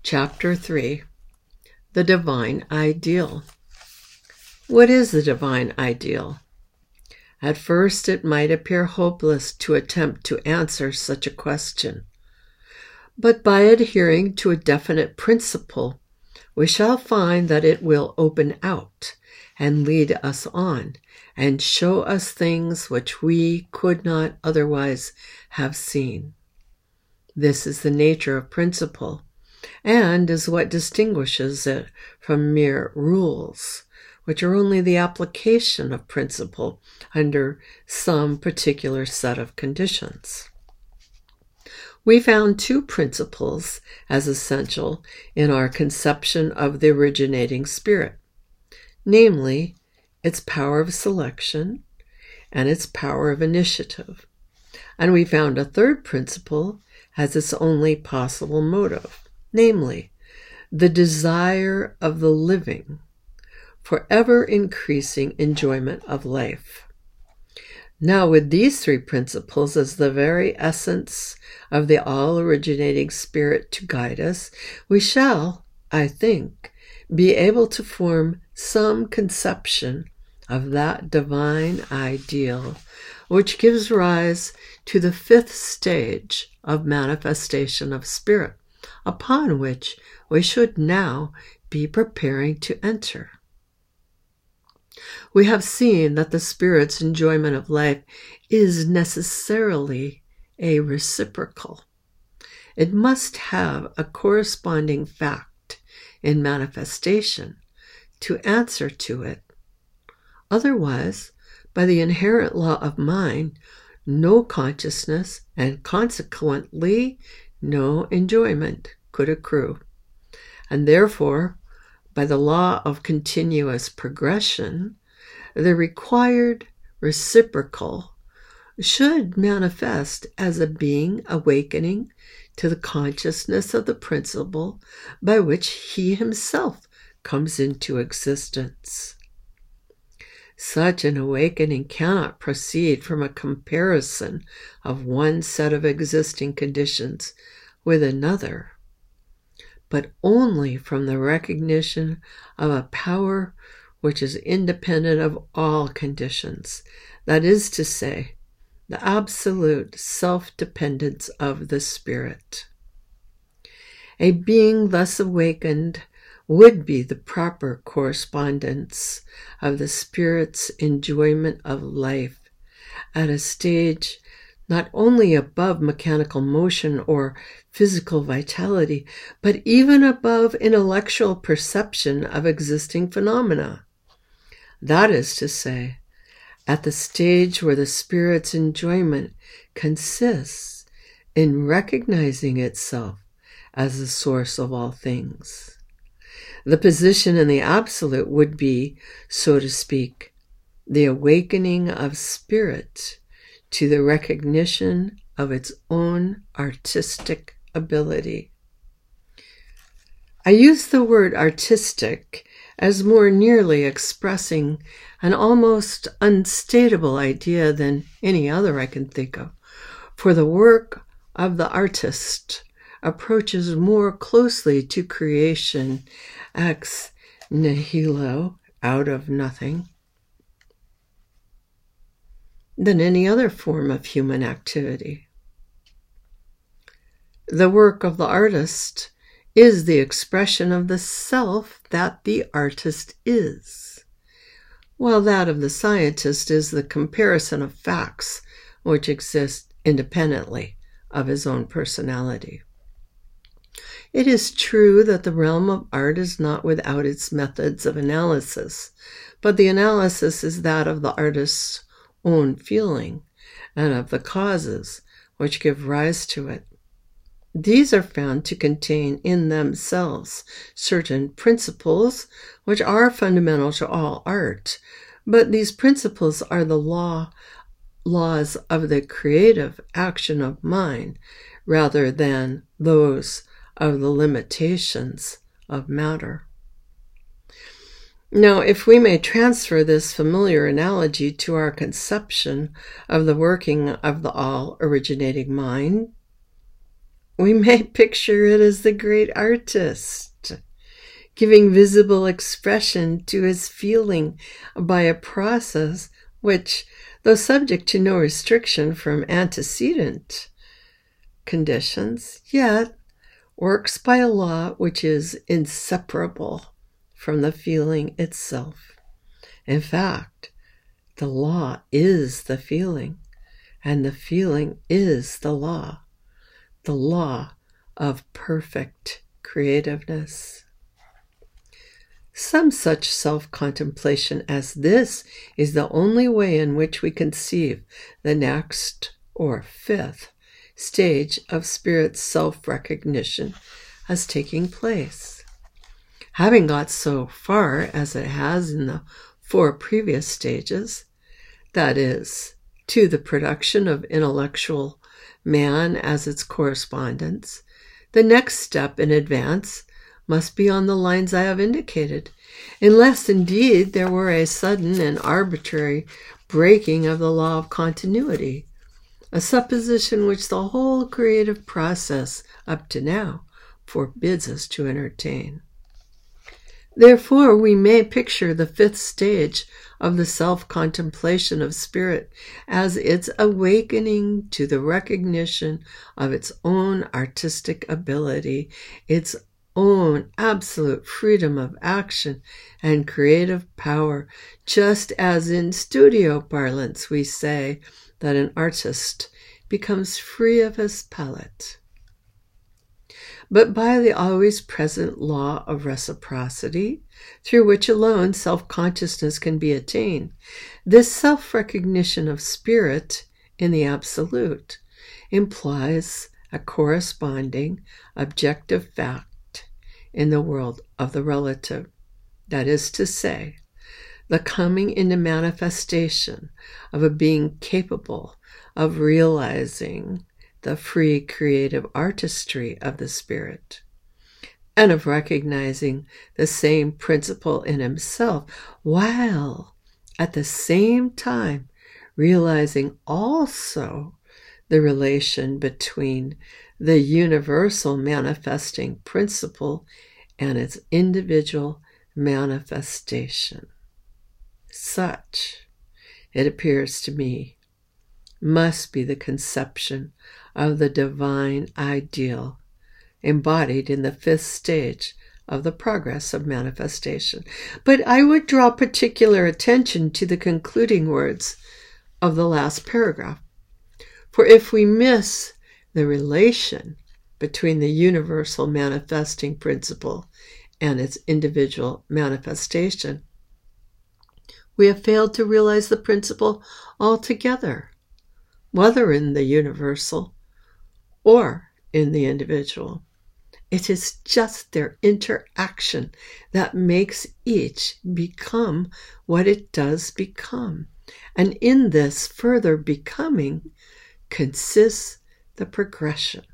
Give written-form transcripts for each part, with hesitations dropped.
Chapter 3. The Divine Ideal. What is the divine ideal? At first, it might appear hopeless to attempt to answer such a question. But by adhering to a definite principle, we shall find that it will open out and lead us on and show us things which we could not otherwise have seen. This is the nature of principle, and is what distinguishes it from mere rules, which are only the application of principle under some particular set of conditions. We found two principles as essential in our conception of the originating spirit, namely, its power of selection and its power of initiative. And we found a third principle as its only possible motive, namely, the desire of the living for ever increasing enjoyment of life. Now, with these three principles as the very essence of the all-originating spirit to guide us, we shall, I think, be able to form some conception of that divine ideal which gives rise to the fifth stage of manifestation of spirit, upon which we should now be preparing to enter. We have seen that the spirit's enjoyment of life is necessarily a reciprocal. It must have a corresponding fact in manifestation to answer to it. Otherwise, by the inherent law of mind, no consciousness and consequently no enjoyment could accrue. And therefore, by the law of continuous progression, the required reciprocal should manifest as a being awakening to the consciousness of the principle by which he himself comes into existence. Such an awakening cannot proceed from a comparison of one set of existing conditions with another, but only from the recognition of a power which is independent of all conditions, that is to say, the absolute self-dependence of the spirit. A being thus awakened would be the proper correspondence of the spirit's enjoyment of life at a stage not only above mechanical motion or physical vitality, but even above intellectual perception of existing phenomena. That is to say, at the stage where the spirit's enjoyment consists in recognizing itself as the source of all things. The position in the absolute would be, so to speak, the awakening of spirit to the recognition of its own artistic ability. I use the word artistic as more nearly expressing an almost unstatable idea than any other I can think of, for the work of the artist approaches more closely to creation ex nihilo, out of nothing, than any other form of human activity. The work of the artist is the expression of the self that the artist is, while that of the scientist is the comparison of facts which exist independently of his own personality. It is true that the realm of art is not without its methods of analysis, but the analysis is that of the artist's own feeling and of the causes which give rise to it. These are found to contain in themselves certain principles which are fundamental to all art, but these principles are the laws of the creative action of mind rather than those of the limitations of matter. Now, if we may transfer this familiar analogy to our conception of the working of the all-originating mind, we may picture it as the great artist, giving visible expression to his feeling by a process which, though subject to no restriction from antecedent conditions, yet works by a law which is inseparable from the feeling itself. In fact, the law is the feeling, and the feeling is the law of perfect creativeness. Some such self-contemplation as this is the only way in which we conceive the next or fifth stage of spirit's self-recognition as taking place. Having got so far as it has in the 4 previous stages, that is, to the production of intellectual man as its correspondence, the next step in advance must be on the lines I have indicated, unless indeed there were a sudden and arbitrary breaking of the law of continuity, a supposition which the whole creative process up to now forbids us to entertain. Therefore, we may picture the 5th stage of the self-contemplation of spirit as its awakening to the recognition of its own artistic ability, its own absolute freedom of action and creative power, just as in studio parlance we say that an artist becomes free of his palette. But by the always present law of reciprocity, through which alone self-consciousness can be attained, this self-recognition of spirit in the absolute implies a corresponding objective fact in the world of the relative. That is to say, the coming into manifestation of a being capable of realizing the free creative artistry of the spirit, and of recognizing the same principle in himself, while at the same time realizing also the relation between the universal manifesting principle and its individual manifestation. Such, it appears to me, must be the conception of the divine ideal embodied in the 5th stage of the progress of manifestation. But I would draw particular attention to the concluding words of the last paragraph. For if we miss the relation between the universal manifesting principle and its individual manifestation, we have failed to realize the principle altogether, whether in the universal or in the individual. It is just their interaction that makes each become what it does become. And in this further becoming consists the progression.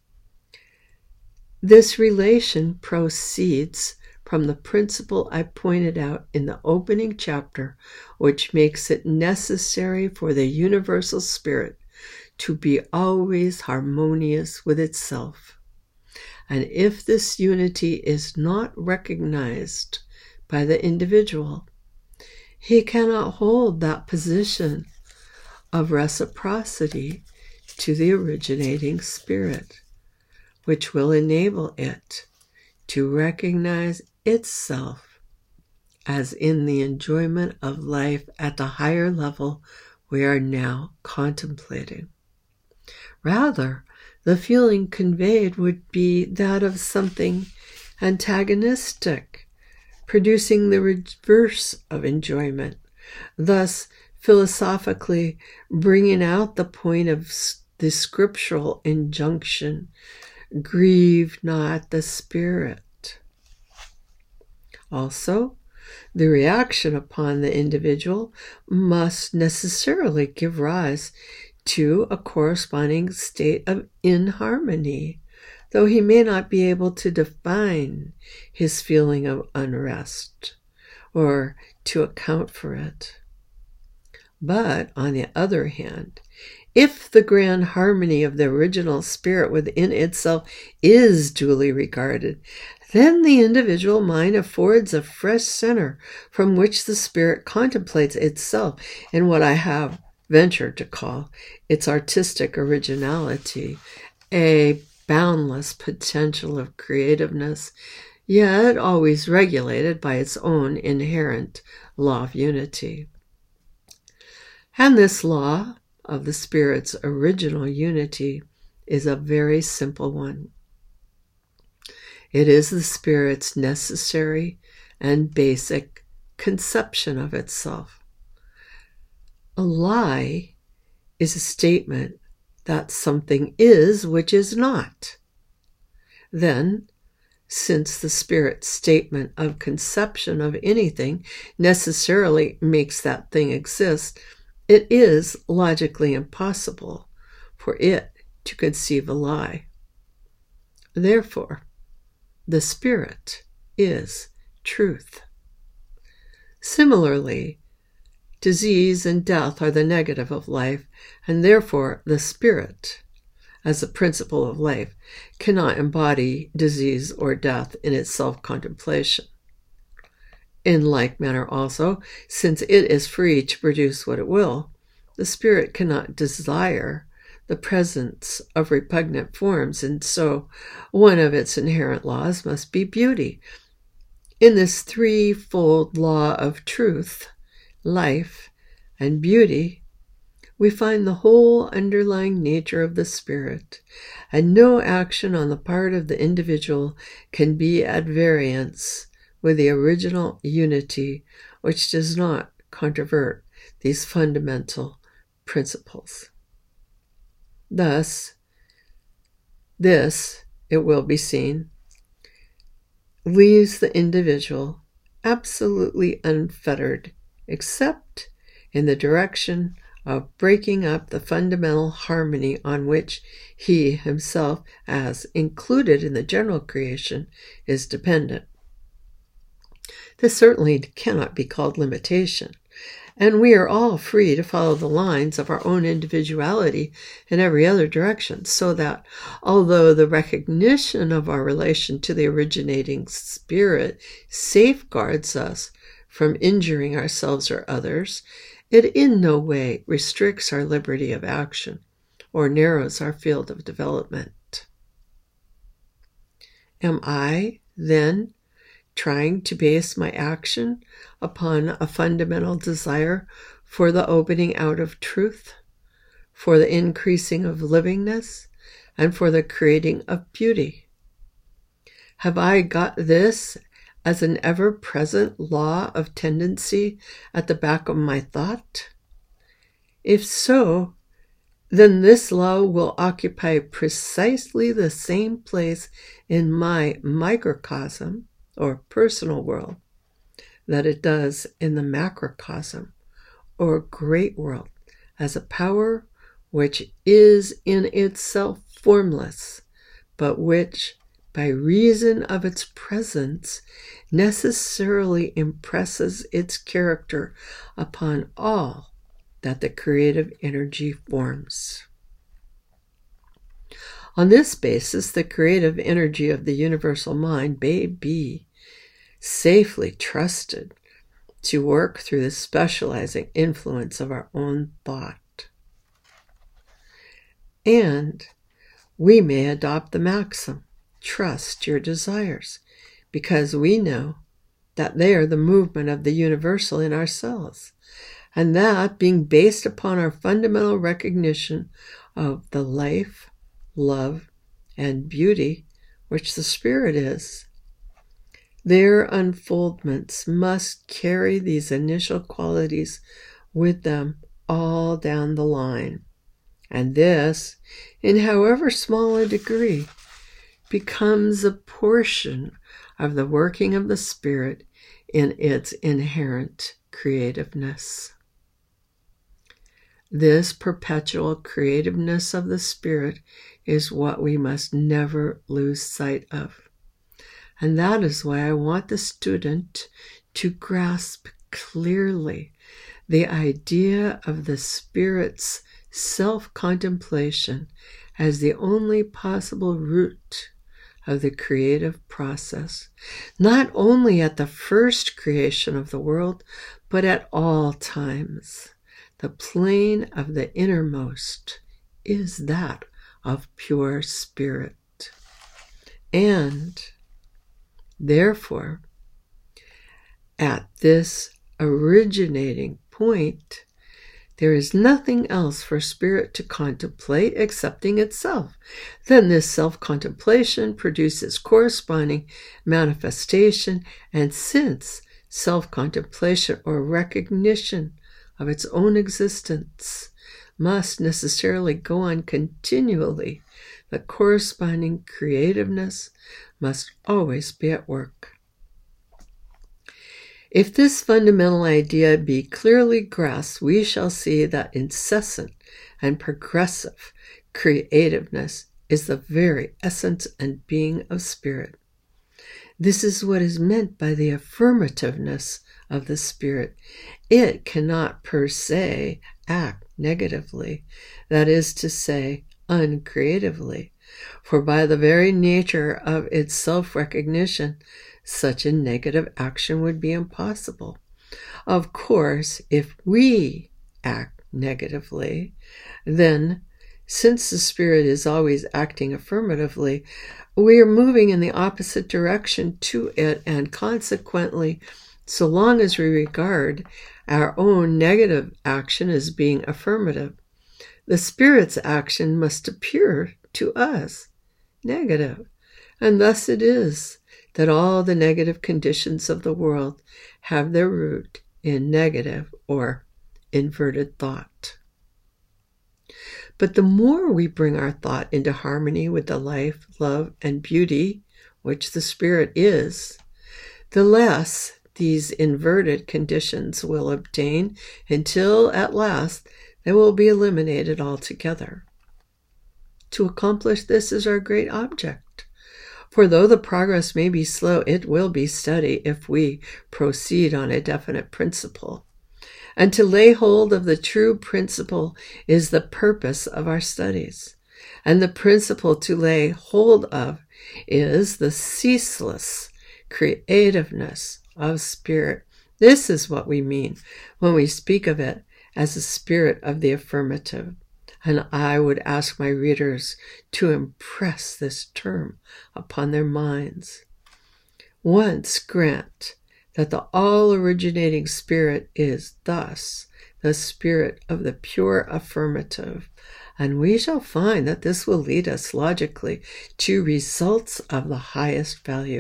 This relation proceeds from the principle I pointed out in the opening chapter, which makes it necessary for the universal spirit to be always harmonious with itself. And if this unity is not recognized by the individual, he cannot hold that position of reciprocity to the originating spirit, which will enable it to recognize itself as in the enjoyment of life at the higher level we are now contemplating. Rather, the feeling conveyed would be that of something antagonistic, producing the reverse of enjoyment, thus philosophically bringing out the point of the scriptural injunction, grieve not the spirit. Also, the reaction upon the individual must necessarily give rise to a corresponding state of inharmony, though he may not be able to define his feeling of unrest or to account for it. But, on the other hand, If the grand harmony of the original spirit within itself is duly regarded, then the individual mind affords a fresh center from which the spirit contemplates itself in what I have ventured to call its artistic originality, a boundless potential of creativeness, yet always regulated by its own inherent law of unity. And this law of the Spirit's original unity is a very simple one. It is the Spirit's necessary and basic conception of itself. A lie is a statement that something is which is not. Then, since the Spirit's statement of conception of anything necessarily makes that thing exist, it is logically impossible for it to conceive a lie. Therefore, the Spirit is truth. Similarly, disease and death are the negative of life, and therefore the Spirit, as the principle of life, cannot embody disease or death in its self-contemplation. In like manner also, since it is free to produce what it will, the Spirit cannot desire the presence of repugnant forms, and so one of its inherent laws must be beauty. In this threefold law of truth, life, and beauty, we find the whole underlying nature of the Spirit, and no action on the part of the individual can be at variance with the original unity, which does not controvert these fundamental principles. Thus, this, it will be seen, leaves the individual absolutely unfettered, except in the direction of breaking up the fundamental harmony on which he himself, as included in the general creation, is dependent. This certainly cannot be called limitation, and we are all free to follow the lines of our own individuality in every other direction, so that although the recognition of our relation to the originating Spirit safeguards us from injuring ourselves or others, it in no way restricts our liberty of action or narrows our field of development. Am I, then, trying to base my action upon a fundamental desire for the opening out of truth, for the increasing of livingness, and for the creating of beauty? Have I got this as an ever-present law of tendency at the back of my thought? If so, then this law will occupy precisely the same place in my microcosm, or personal world, that it does in the macrocosm, or great world, as a power which is in itself formless, but which, by reason of its presence, necessarily impresses its character upon all that the creative energy forms. On this basis, the creative energy of the universal mind may be safely trusted to work through the specializing influence of our own thought. And we may adopt the maxim, trust your desires, because we know that they are the movement of the universal in ourselves, and that being based upon our fundamental recognition of the life, love, and beauty which the Spirit is, their unfoldments must carry these initial qualities with them all down the line, and this, in however small a degree, becomes a portion of the working of the Spirit in its inherent creativeness. This perpetual creativeness of the Spirit is what we must never lose sight of. And that is why I want the student to grasp clearly the idea of the Spirit's self-contemplation as the only possible route of the creative process, not only at the first creation of the world, but at all times. The plane of the innermost is that of pure spirit. And therefore, at this originating point, there is nothing else for spirit to contemplate excepting itself. Then this self-contemplation produces corresponding manifestation, and since self-contemplation or recognition of its own existence must necessarily go on continually, the corresponding creativeness must always be at work. If this fundamental idea be clearly grasped, we shall see that incessant and progressive creativeness is the very essence and being of spirit. This is what is meant by the affirmativeness of the spirit. It cannot per se act negatively, that is to say, uncreatively, for by the very nature of its self-recognition, such a negative action would be impossible. Of course, if we act negatively, then, since the spirit is always acting affirmatively, we are moving in the opposite direction to it, and consequently, so long as we regard our own negative action as being affirmative, the spirit's action must appear to us negative. And thus it is that all the negative conditions of the world have their root in negative or inverted thought. But the more we bring our thought into harmony with the life, love, and beauty which the spirit is, the less these inverted conditions will obtain, until at last they will be eliminated altogether. To accomplish this is our great object. For though the progress may be slow, it will be steady if we proceed on a definite principle. And to lay hold of the true principle is the purpose of our studies. And the principle to lay hold of is the ceaseless creativeness of spirit. This is what we mean when we speak of it as a spirit of the affirmative. And I would ask my readers to impress this term upon their minds. Once grant that the all-originating spirit is thus the spirit of the pure affirmative, and we shall find that this will lead us logically to results of the highest value.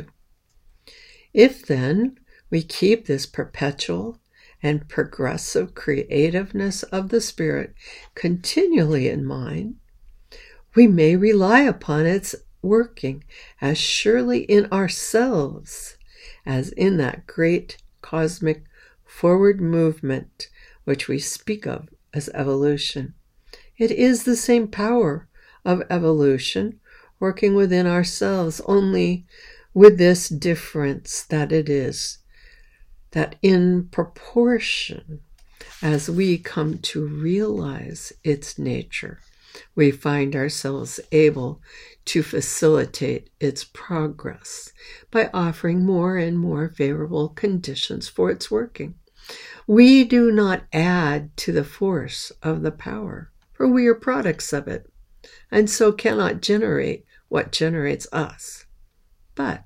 If then we keep this perpetual and progressive creativeness of the spirit continually in mind, we may rely upon its working as surely in ourselves as in that great cosmic forward movement which we speak of as evolution. It is the same power of evolution working within ourselves, only with this difference that it is that in proportion as we come to realize its nature, we find ourselves able to facilitate its progress by offering more and more favorable conditions for its working. We do not add to the force of the power, for we are products of it, and so cannot generate what generates us. But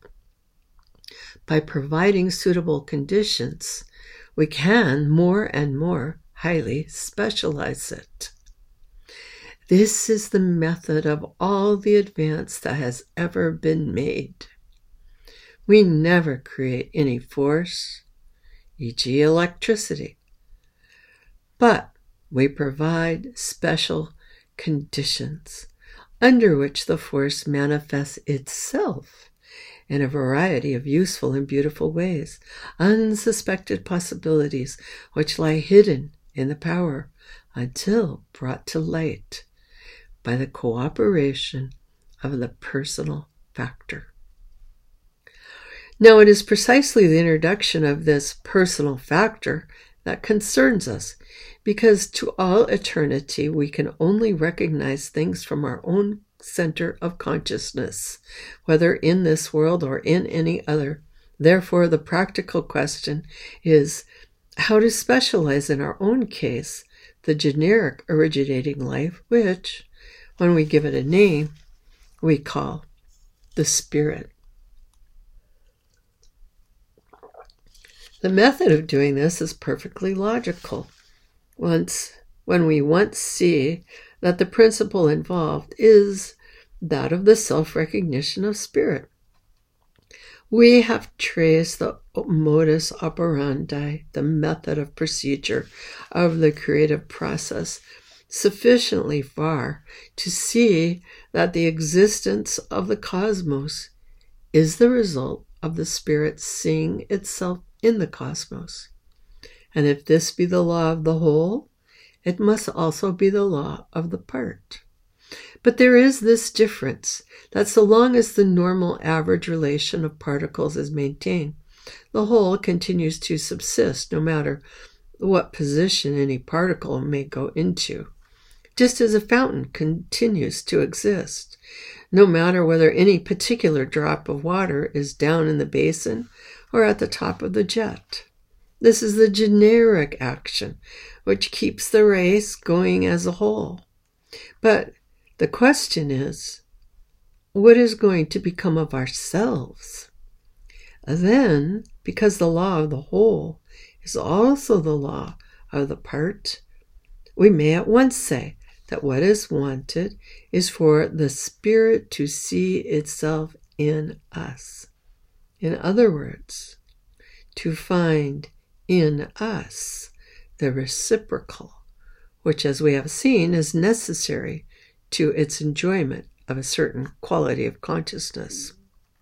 by providing suitable conditions, we can more and more highly specialize it. This is the method of all the advance that has ever been made. We never create any force, e.g. electricity, but we provide special conditions under which the force manifests itself in a variety of useful and beautiful ways, unsuspected possibilities which lie hidden in the power until brought to light by the cooperation of the personal factor. Now, it is precisely the introduction of this personal factor that concerns us, because to all eternity we can only recognize things from our own center of consciousness, whether in this world or in any other. Therefore, the practical question is how to specialize in our own case the generic originating life, which, when we give it a name, we call the Spirit. The method of doing this is perfectly logical. When we once see that the principle involved is that of the self-recognition of spirit, we have traced the modus operandi, the method of procedure of the creative process, sufficiently far to see that the existence of the cosmos is the result of the spirit seeing itself in the cosmos. And if this be the law of the whole, it must also be the law of the part. But there is this difference, that so long as the normal average relation of particles is maintained, the whole continues to subsist no matter what position any particle may go into, just as a fountain continues to exist, no matter whether any particular drop of water is down in the basin or at the top of the jet. This is the generic action, which keeps the race going as a whole. But the question is, what is going to become of ourselves? Then, because the law of the whole is also the law of the part, we may at once say that what is wanted is for the spirit to see itself in us. In other words, to find in us the reciprocal, which, as we have seen, is necessary to its enjoyment of a certain quality of consciousness.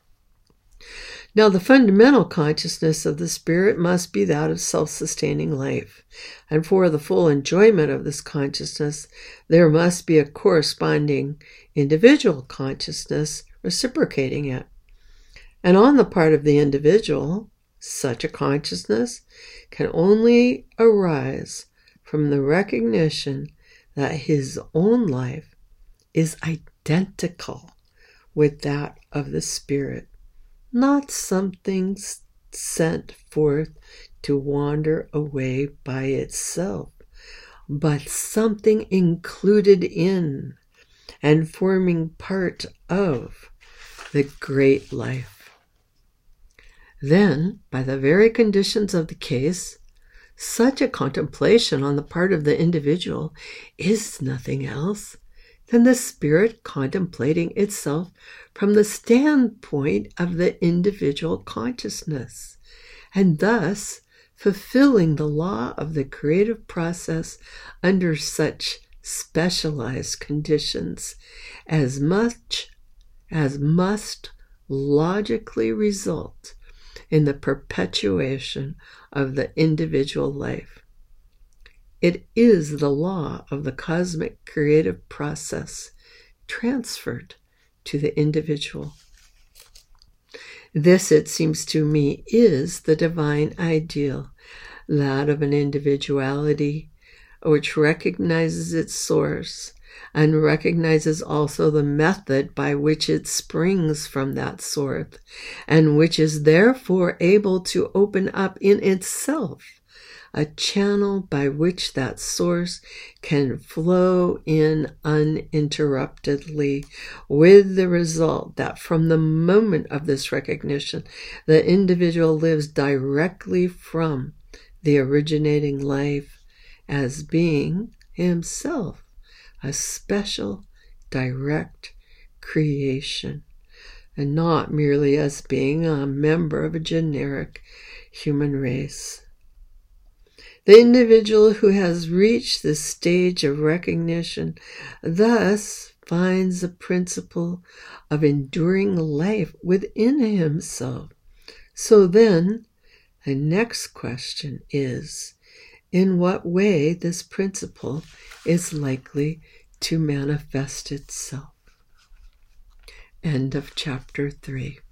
Now, the fundamental consciousness of the spirit must be that of self-sustaining life, and for the full enjoyment of this consciousness, there must be a corresponding individual consciousness reciprocating it. And on the part of the individual, such a consciousness can only arise from the recognition that his own life is identical with that of the spirit, not something sent forth to wander away by itself, but something included in and forming part of the great life. Then, by the very conditions of the case, such a contemplation on the part of the individual is nothing else than the spirit contemplating itself from the standpoint of the individual consciousness, and thus fulfilling the law of the creative process under such specialized conditions as must logically result in the perpetuation of the individual life. It is the law of the cosmic creative process transferred to the individual. This, it seems to me, is the divine ideal, that of an individuality which recognizes its source and recognizes also the method by which it springs from that source, and which is therefore able to open up in itself a channel by which that source can flow in uninterruptedly, with the result that from the moment of this recognition, the individual lives directly from the originating life as being himself a special, direct creation, and not merely as being a member of a generic human race. The individual who has reached this stage of recognition thus finds the principle of enduring life within himself. So then, the next question is, in what way this principle is likely to manifest itself. End of chapter 3.